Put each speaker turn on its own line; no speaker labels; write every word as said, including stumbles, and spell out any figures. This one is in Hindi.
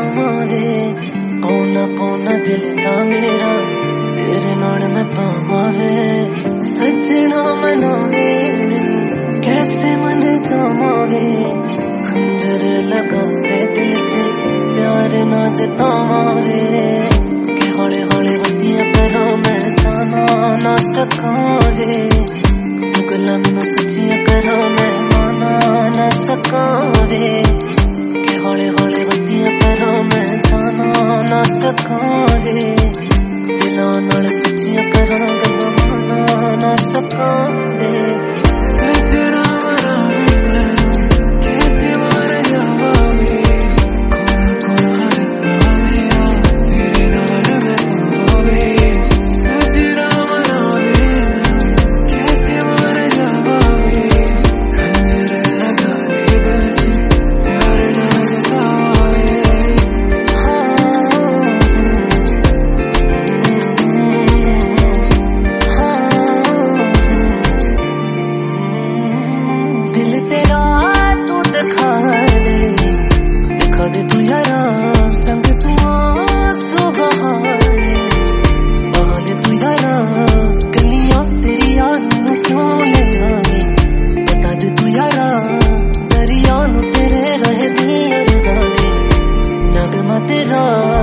जावांगे कोना कोना दिल दा मेरा तेरे नाल मैं पावांगे सजना मनावे कैसे मन जावांगे खंजर लगा के दिल च प्यार ना जतावांगे कि हौले हौले वधिया करा मैं ताना ना सकांगे गल्लां मैनूं सच्चियां करा मैं माना ना सकांगे कि हौले हौले वधिया करा मैं ताना ना सकांगे दिलां नाल सच्चियां करा गल्लां माना ना सकांगे सजना तेरा